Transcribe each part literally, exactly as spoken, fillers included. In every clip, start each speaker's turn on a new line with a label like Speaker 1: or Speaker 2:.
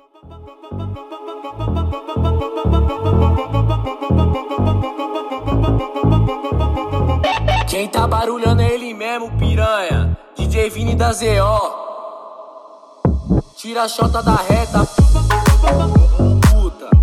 Speaker 1: Quem tá barulhando é ele mesmo, piranha. D J Vini da Z O. Tira a chota da reta, puta.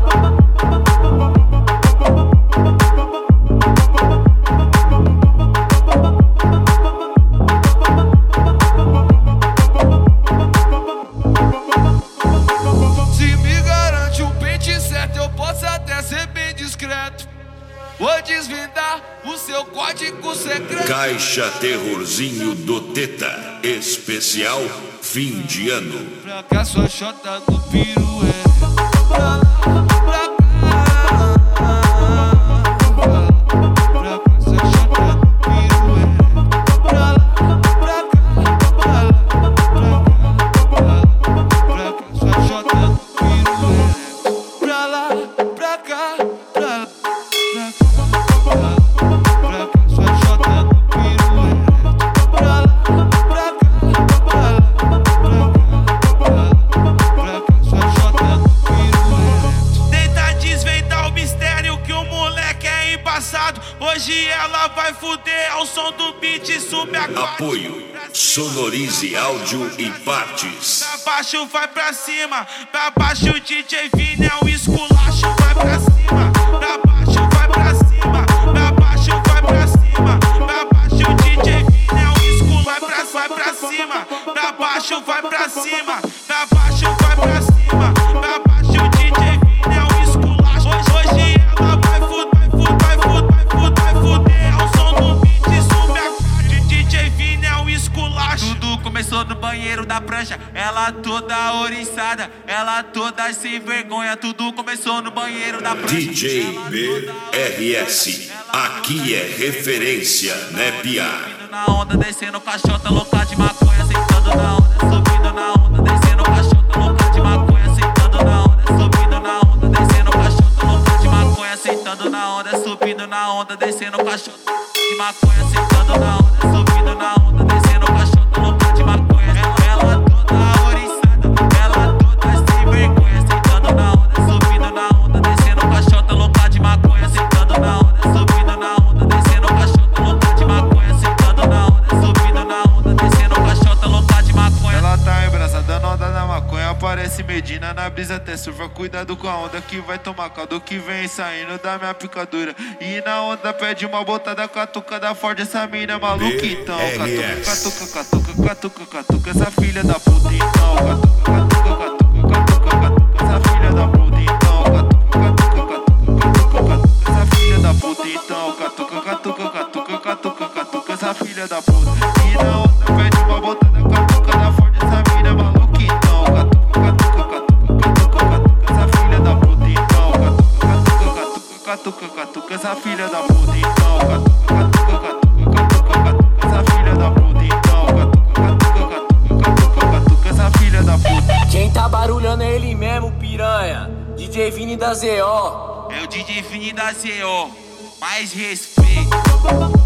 Speaker 2: Se me garante um pente certo, eu posso até ser bem discreto. Vou desvendar o seu código secreto.
Speaker 3: Caixa Terrorzinho do Teta, especial fim de ano.
Speaker 2: Pra cá sua chota do pirueta. Pra lá, pra cá. Pra cá sua chota do pirueta. Pra lá, pra cá. Pra lá, pra cá. Pra cá sua chota do pirueta. Pra lá, pra cá. Pra lá, pra cá. Hoje ela vai fuder ao som do beat subaquático.
Speaker 3: Apoio Sonorize Áudio e Partes.
Speaker 2: Pra baixo vai pra cima, pra baixo D J Vini é o esculacho. Vai pra cima, pra baixo vai pra cima, pra baixo vai pra cima, pra baixo D J Vini é o esculacho. Vai pra, vai pra cima, pra baixo vai pra cima, pra baixo vai pra cima, pra baixo D J Vini é o esculacho. Hoje, hoje ela vai fuder, vai fuder, vai fuder, vai fuder ao som do beat subaquático. D J Vini é o esculacho. Tudo começou no banheiro da prancha, ela toda oriçada, ela toda sem vergonha. Tudo começou no banheiro da prancha.
Speaker 3: D J B R S, aqui é referência, né, Pia?
Speaker 2: Subindo na onda, descendo caixota louca de maconha, sentando na onda, subindo na onda, descendo caixota louca de maconha, sentando na onda, subindo na onda, descendo caixota louca de maconha, sentando na onda, subindo na onda, descendo caixota de maconha, sentando na onda, subindo na onda, descendo caixota louca de maconha. Ela toda oriçada, ela toda sem vergonha, sentando na onda, subindo na onda, descendo caixota louca de maconha, sentando na onda, subindo na onda, descendo caixota louca de maconha, sentando na onda, subindo na onda, descendo caixota louca de maconha. Ela tá em brasa, dando onda na maconha, aparece Medina na brisa até surfa. Cuidado com a onda que vai tomar caldo que vem saindo da minha picadura. E na onda pede uma botada, catuca da Ford, essa mina é maluca então. Catuca, catuca, catuca, catuca, catuca, essa filha da puta então. Catuca, catuca, catuca, catuca, catuca, essa filha da puta então. Catuca, catuca, catuca, catuca, catuca, essa filha da puta então. Catuca, catuca, catuca, catuca, catuca, essa filha da puta. E na onda pede uma botada, catuca da Ford, essa mina é maluca então. Catuca, catuca, catuca, catuca, catuca, essa filha da puta então. Catuca, catuca, catuca, catuca, catuca, essa filha da puta então. Catuca, catuca, catuca, catuca, catuca, essa filha da puta então. Catuca, catuca, catuca, catuca, catuca, essa filha da puta.
Speaker 1: Quem tá barulhando é ele mesmo, piranha. D J Vini da Z O.
Speaker 2: É o D J Vini da Z O. Mais respeito.